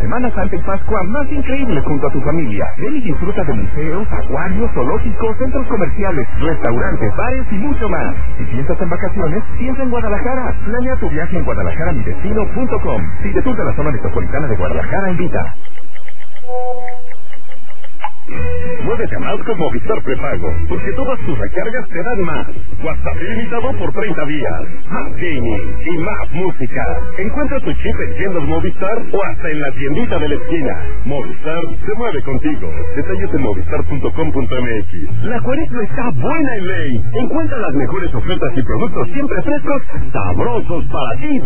Semana Santa y Pascua más increíbles junto a tu familia. Ven y disfruta de museos, acuarios, zoológicos, centros comerciales, restaurantes, bares y mucho más. Si piensas en vacaciones, piensa en Guadalajara. Planea tu viaje en guadalajaramidestino.com. Si te toca la zona metropolitana de Guadalajara, invita. Muévete a más con Movistar Prepago, porque todas tus recargas te dan más. WhatsApp ilimitado por 30 días. Más gaming y más música. Encuentra tu chip en tiendas Movistar o hasta en la tiendita de la esquina. Movistar se mueve contigo. Detalles en movistar.com.mx. La cuaresma está buena en ley. Encuentra las mejores ofertas y productos siempre frescos, sabrosos para ti.